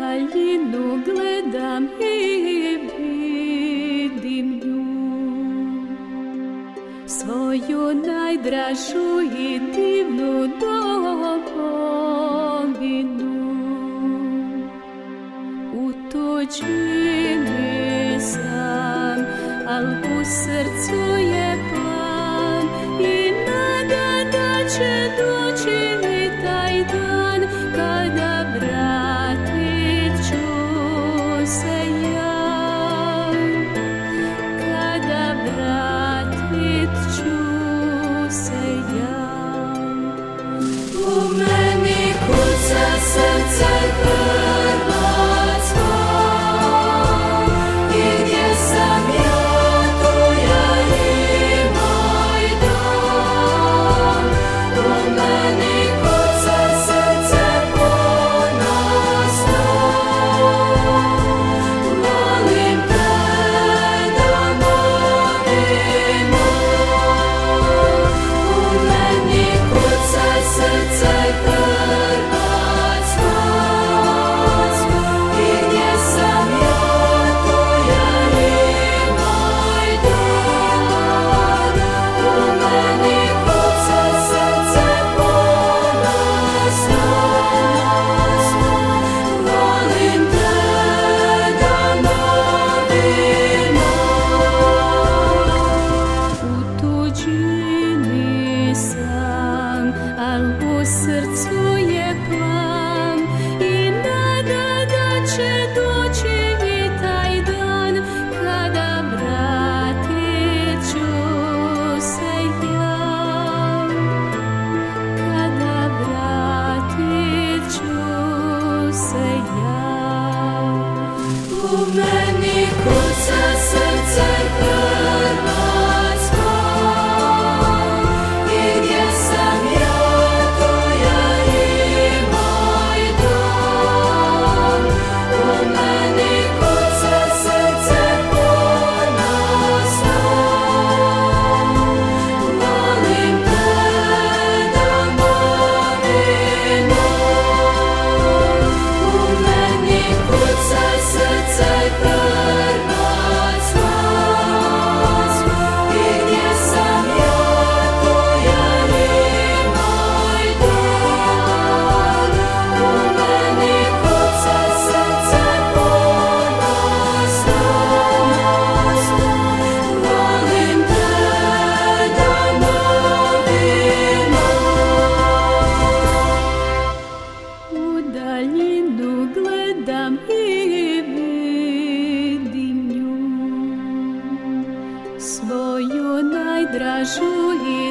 daljinu gledam i vidim nju, svoju najdražu i divnu domovinu. U tuđini sam, al u srcu je plan i nada da će doći taj dan kada vratit ću se ja, kada vratit ću se ja. U meni kuca srce hrvatsko i gdje sam ja, tu ja i moj dom. U meni kuca srce ponosno, volim te domovino. U meni kuca srce hrvatsko i gdje sam ja, tu ja i moj dom. U meni kuca srce ponosno, volim te domovino. U tuđini sam, al u srcu je plan i nada da će doći i taj dan kada vratit ću se ja, kada vratit ću se ja. U meni kuca srce hrvatsko i gdje sam ja, tu ja i moj dom. U meni kuca srce ponosno, volim te domovino. U meni kuca srce hrvatsko i gdje sam ja, tu ja i moj dom. U meni kuca srce ponosno, volim te domovino. U daljinu gledam i vidim nju, svoju najdražu i